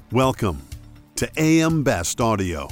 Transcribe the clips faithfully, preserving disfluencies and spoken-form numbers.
Welcome to A M Best Audio.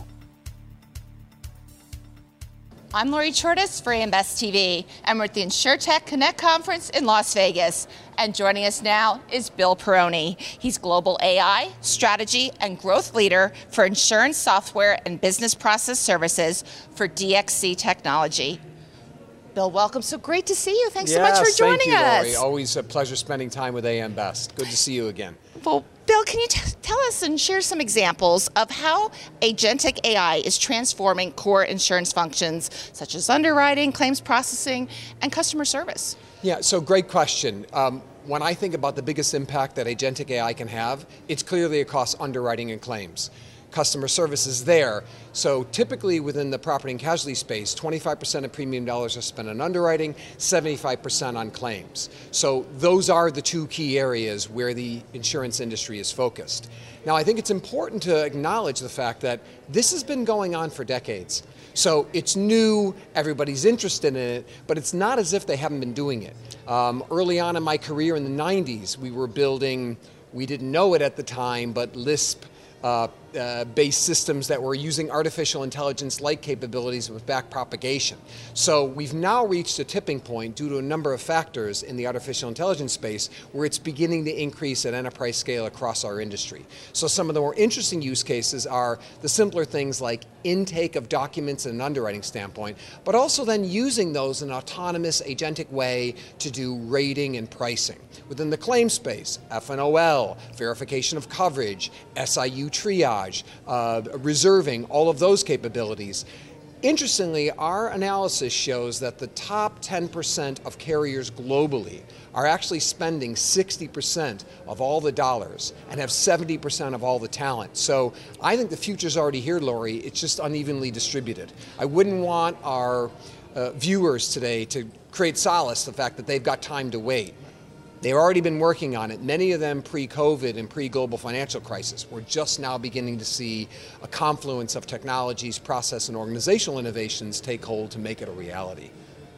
I'm Lori Chortis for A M Best T V, and we're at the InsurTech Connect Conference in Las Vegas. And joining us now is Bill Perrone. He's Global A I, Strategy, and Growth Leader for Insurance Software and Business Process Services for D X C Technology. Bill, welcome. So great to see you. Thanks yes, so much for joining thank you, us. Lori. Always a pleasure spending time with A M Best. Good to see you again. Well, Bill, can you t- tell us and share some examples of how agentic A I is transforming core insurance functions such as underwriting, claims processing, and customer service? Yeah, so great question. Um, when I think about the biggest impact that agentic A I can have, it's clearly across underwriting and claims. Customer service is there. So typically within the property and casualty space, twenty-five percent of premium dollars are spent on underwriting, seventy-five percent on claims. So those are the two key areas where the insurance industry is focused. Now, I think it's important to acknowledge the fact that this has been going on for decades. So it's new, everybody's interested in it, but it's not as if they haven't been doing it. Um, early on in my career in the nineties, we were building, we didn't know it at the time, but Lisp Uh, uh, based systems that were using artificial intelligence-like capabilities with back propagation. So we've now reached a tipping point due to a number of factors in the artificial intelligence space where it's beginning to increase at enterprise scale across our industry. So some of the more interesting use cases are the simpler things like intake of documents in an underwriting standpoint, but also then using those in an autonomous agentic way to do rating and pricing. Within the claim space, F and O L, verification of coverage, S I U triage, uh, reserving, all of those capabilities. Interestingly, our analysis shows that the top ten percent of carriers globally are actually spending sixty percent of all the dollars and have seventy percent of all the talent. So I think the future's already here, Lori. It's just unevenly distributed. I wouldn't want our uh, viewers today to create solace the fact that they've got time to wait. They've already been working on it, many of them pre-COVID and pre-global financial crisis. We're just now beginning to see a confluence of technologies, process, and organizational innovations take hold to make it a reality.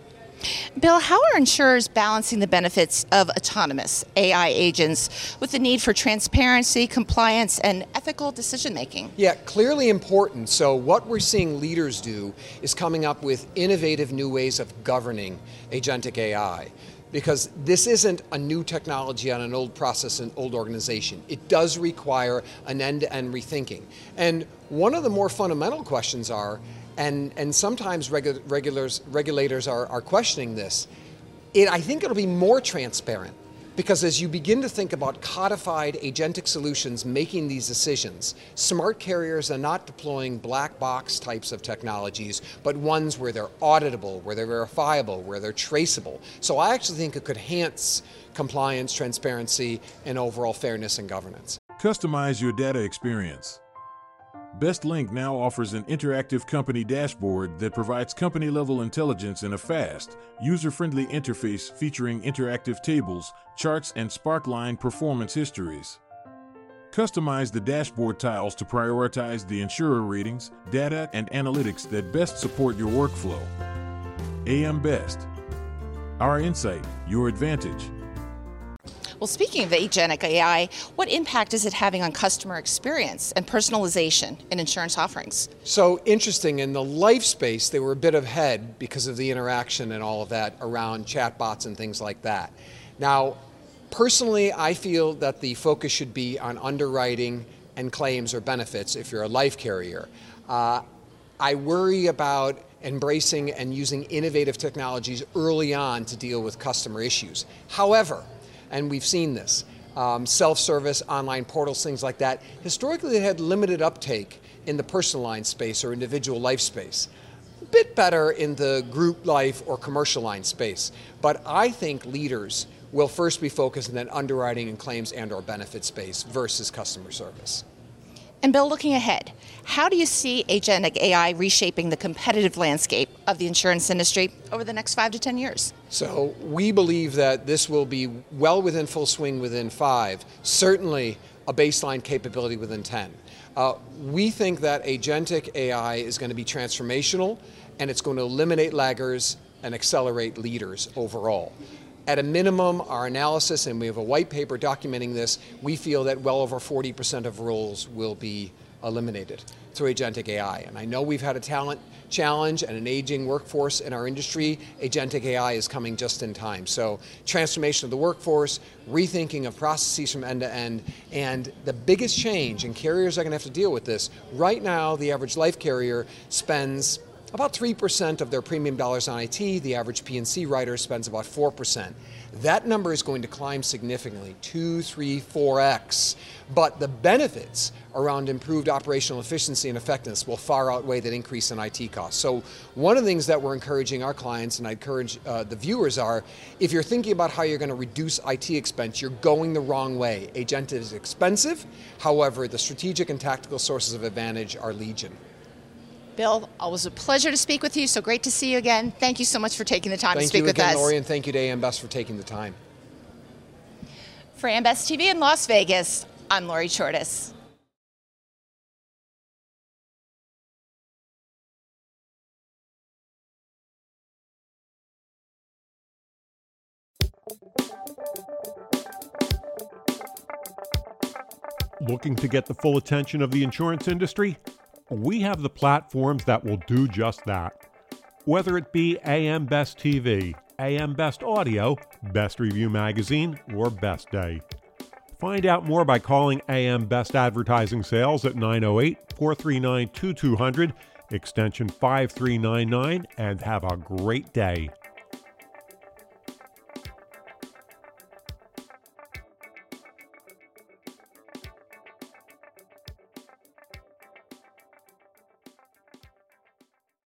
Bill, how are insurers balancing the benefits of autonomous A I agents with the need for transparency, compliance, and ethical decision-making? Yeah, clearly important. So what we're seeing leaders do is coming up with innovative new ways of governing agentic A I. Because this isn't a new technology on an old process and old organization. It does require an end-to-end rethinking. And one of the more fundamental questions are, and, and sometimes regu- regulars, regulators are, are questioning this, it, I think it'll be more transparent. Because as you begin to think about codified agentic solutions making these decisions, smart carriers are not deploying black box types of technologies, but ones where they're auditable, where they're verifiable, where they're traceable. So I actually think it could enhance compliance, transparency, and overall fairness and governance. Customize your data experience. BestLink now offers an interactive company dashboard that provides company-level intelligence in a fast, user-friendly interface featuring interactive tables, charts, and Sparkline performance histories. Customize the dashboard tiles to prioritize the insurer ratings, data, and analytics that best support your workflow. A M Best. Our insight, your advantage. Well, speaking of agentic A I, what impact is it having on customer experience and personalization in insurance offerings? So interesting, in the life space, they were a bit ahead because of the interaction and all of that around chatbots and things like that. Now, personally, I feel that the focus should be on underwriting and claims or benefits if you're a life carrier. Uh, I worry about embracing and using innovative technologies early on to deal with customer issues. However, and we've seen this, um, self-service, online portals, things like that, historically they had limited uptake in the personal line space or individual life space. A bit better in the group life or commercial line space. But I think leaders will first be focused on that underwriting and claims and or benefit space versus customer service. And Bill, looking ahead, how do you see agentic A I reshaping the competitive landscape of the insurance industry over the next five to ten years? So we believe that this will be well within full swing within five, certainly a baseline capability within ten. Uh, we think that agentic A I is going to be transformational and it's going to eliminate laggers and accelerate leaders overall. At a minimum, our analysis, and we have a white paper documenting this, we feel that well over forty percent of roles will be eliminated through agentic A I. And I know we've had a talent challenge and an aging workforce in our industry. Agentic A I is coming just in time. So transformation of the workforce, rethinking of processes from end to end, and the biggest change, and carriers are going to have to deal with this. Right now, the average life carrier spends about three percent of their premium dollars on I T. The average P and C writer spends about four percent. That number is going to climb significantly, two, three, four X. But the benefits around improved operational efficiency and effectiveness will far outweigh that increase in I T costs. So one of the things that we're encouraging our clients, and I encourage uh, the viewers are, if you're thinking about how you're going to reduce I T expense, you're going the wrong way. Agent is expensive. However, the strategic and tactical sources of advantage are legion. Bill, always a pleasure to speak with you. So great to see you again. Thank you so much for taking the time thank to speak with again, us. Lori, and thank you to A M Best for taking the time. For A M Best T V in Las Vegas, I'm Lori Chortis. Looking to get the full attention of the insurance industry? We have the platforms that will do just that. Whether it be A M Best T V, A M Best Audio, Best Review Magazine, or Best Day. Find out more by calling A M Best Advertising Sales at nine oh eight, four three nine, two two zero zero, extension five three nine nine, and have a great day.